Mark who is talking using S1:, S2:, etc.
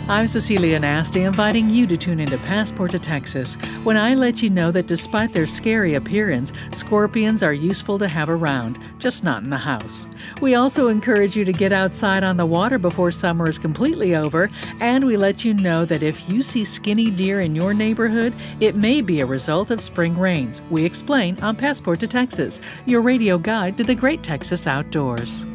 S1: I'm Cecilia Nasty, inviting you to tune into Passport to Texas, when I let you know that despite their scary appearance, scorpions are useful to have around, just not in the house. We also encourage you to get outside on the water before summer is completely over, and we let you know that if you see skinny deer in your neighborhood, it may be a result of spring rains. We explain on Passport to Texas, your radio guide to the great Texas outdoors.